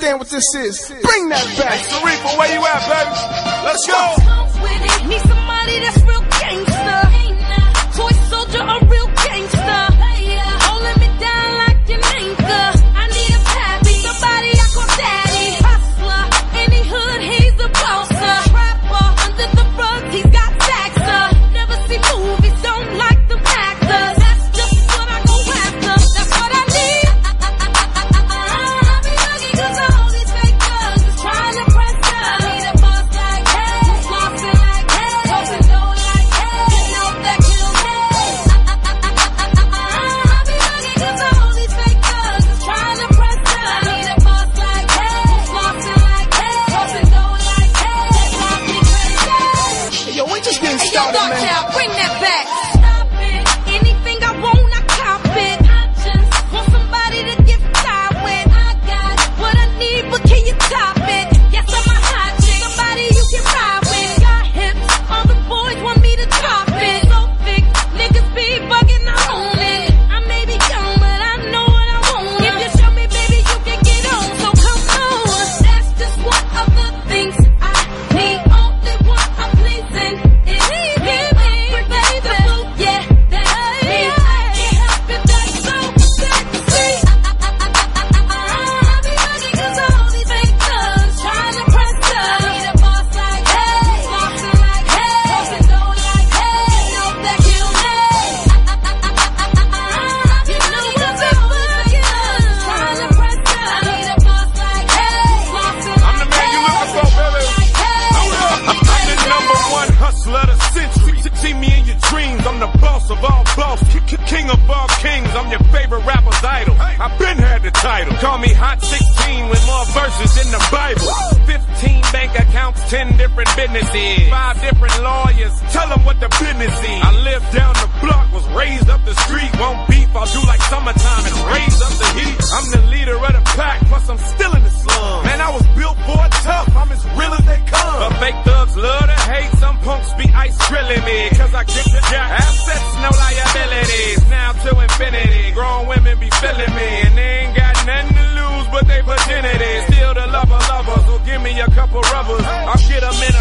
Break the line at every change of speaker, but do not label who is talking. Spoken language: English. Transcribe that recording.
understand what this is. Bring that back.
Hey, Sharifa, where you at, baby? Let's go.
Need somebody that's real gangster. Toy soldier, a real gangster. Holding me down like an anchor. I need a pappy, somebody I call daddy. Hustler, any hood, he's a bosser. Rapper, under the rug, he's got taxer. Never see movies, don't like them actors. That's just what I go after. That's what I need. I be lucky 'cause all these fake thugs is trying to press up. Need a boss like hey, flossing like hey, talking dough like hey, you know that kill me. I be lucky 'cause all these fake thugs is trying to press up. Need a boss like hey, flossing like hey, talking dough like hey, drive me crazy.
Hey, yo, we just getting
Hey, yo,
started, man.
Lockdown, bring that back. Stop it. Anything I want, I cop it. I just want somebody to get tied with. I got what I need, but can you top it? Yes, I'm a hot chick. Somebody you can ride with. Got hips, all the boys want me to drop it. So thick, niggas be bugging, I own it. I may be young, but I know what I want. If you show me, baby, you can get on. So come on. That's just one of the things I need. Only one I'm pleasing is me, baby. Yeah, that's me. I can't help it, that's so sexy. I be lucky 'cause all these fake thugs trying to press up. Need a boss like hey, flossing like hey, talking dough like hey, you know that kill me. You know what's up, trying to press up. Need a boss like hey, flossing
I'm the man you looking for, baby. I'm the number one hustler of the century. See me in your dreams. I'm the boss of all boss, king of all kings. I'm your favorite rapper's idol. I've been had the title. Call me Hot 16 with more verses than the Bible. 15 bank accounts, 10 different businesses, 5 different lawyers. Tell them what the business is. I live down the block, was raised up the street. Won't beef, I'll do like summertime and raise up the heat. I'm the leader of the pack, plus I'm still in the slum. Man, I was built for it tough. I'm as real as they come. But fake thugs love to hate. Some punks be ice drilling me, 'cause I get the jack. Assets, no liabilities. Now to infinity. Grown women be feeling me, and they ain't got nothing to lose but they virginity. Still the lover, so give me a couple rubbers. I'll get them in